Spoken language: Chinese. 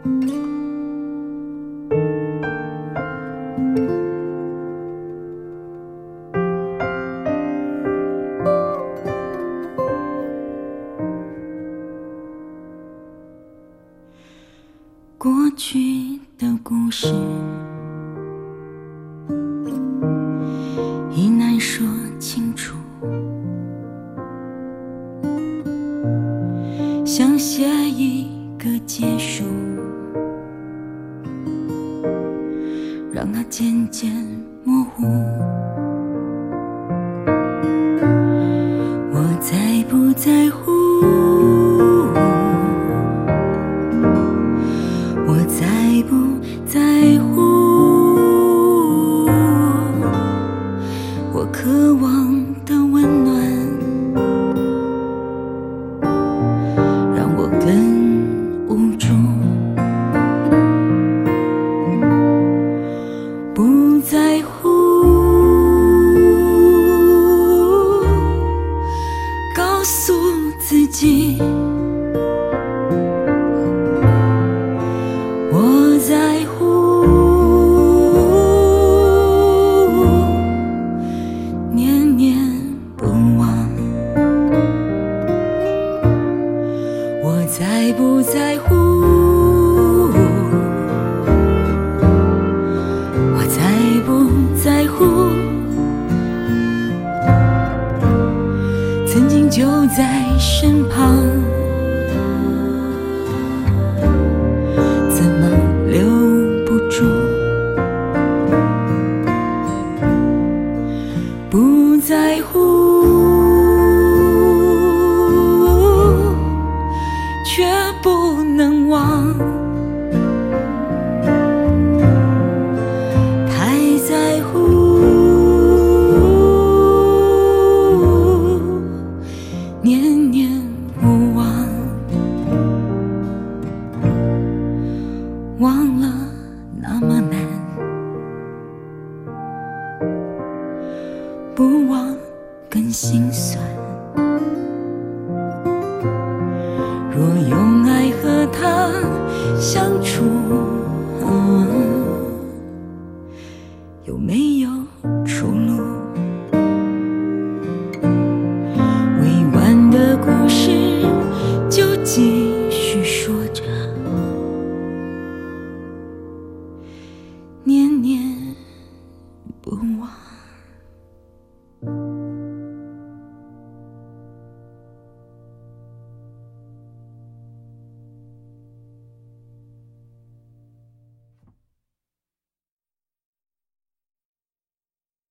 过去的故事已难说清楚，想写一个结束，让它渐渐模糊。我在不在乎，我在不在乎，我渴望的温暖让我更无助。不在乎，告诉自己我在乎，念念不忘。我在不在乎，我在不在乎，曾经就在身旁，怎么留不住？不在乎，却不能忘。太在乎，念念不忘。忘了那么难，不忘更心酸。若用爱和他相处，